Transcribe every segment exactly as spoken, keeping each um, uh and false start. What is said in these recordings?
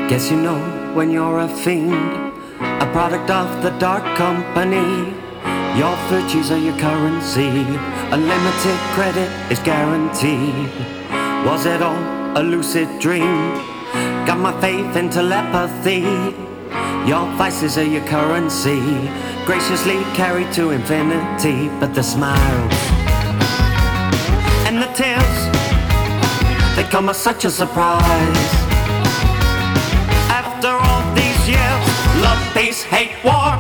Guess you know when you're a fiend, a product of the dark company. Your virtues are your currency, unlimited credit is guaranteed. Was it all a lucid dream? Got my faith in telepathy. Your vices are your currency, graciously carried to infinity. But the smiles and the tears, they come as such a surprise. After all these years, love, peace, hate, war.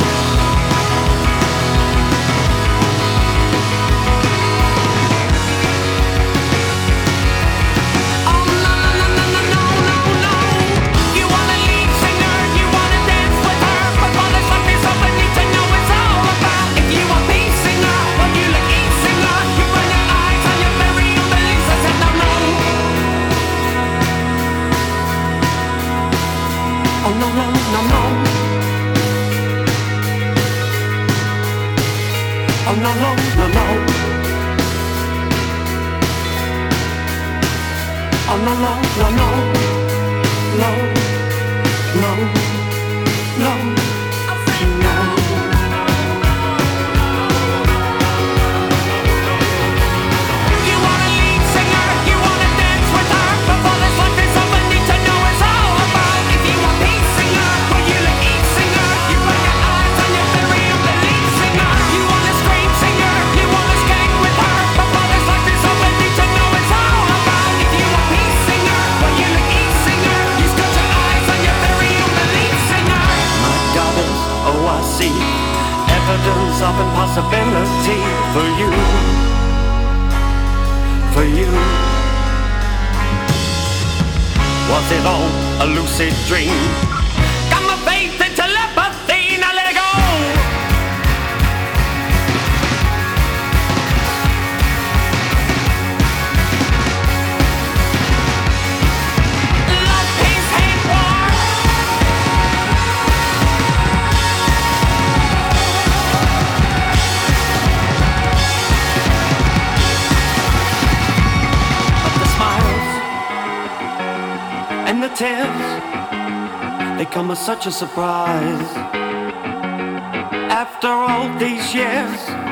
Oh no, no, no, no. Oh no, no, no, no. Oh no, no, no, no. No, no, no, no. You want a lead singer, you wanna dance with her. Before this life is over, need to know it's all about. If you want peace singer, well you like eat singer. You put your eyes on your very own belief singer. You want a scream singer, you wanna skank with her. Before this life is over, need to know it's all about. If you want peace singer, well you like eat singer. You got your eyes on your very own belief singer. My goddess, oh I see evidence of impossibility for you, for you. Was it all a lucid dream? Got my faith in telepathy, now let it go. Love, peace, hate, war. But the smiles and the tears, they come as such a surprise. After all these years,